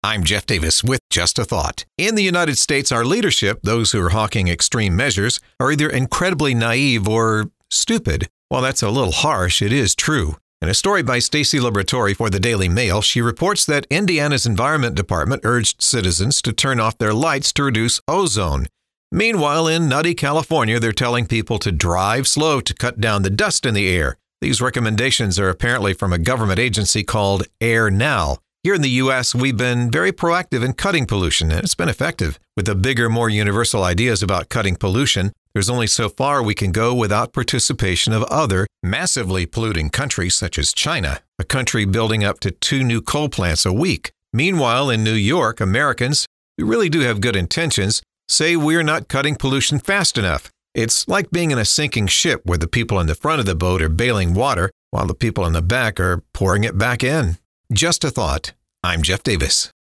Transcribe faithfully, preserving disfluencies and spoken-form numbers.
I'm Jeff Davis with Just a Thought. In the United States, our leadership, those who are hawking extreme measures, are either incredibly naive or stupid. While that's a little harsh, it is true. In a story by Stacey Liberatore for the Daily Mail, she reports that Indiana's Environment Department urged citizens to turn off their lights to reduce ozone. Meanwhile, in nutty California, they're telling people to drive slow to cut down the dust in the air. These recommendations are apparently from a government agency called Air Now. Here in the U S, we've been very proactive in cutting pollution, and it's been effective. With the bigger, more universal ideas about cutting pollution, there's only so far we can go without participation of other massively polluting countries such as China, a country building up to two new coal plants a week. Meanwhile, in New York, Americans, who really do have good intentions, say we're not cutting pollution fast enough. It's like being in a sinking ship where the people in the front of the boat are bailing water while the people in the back are pouring it back in. Just a Thought. I'm Jeff Davis.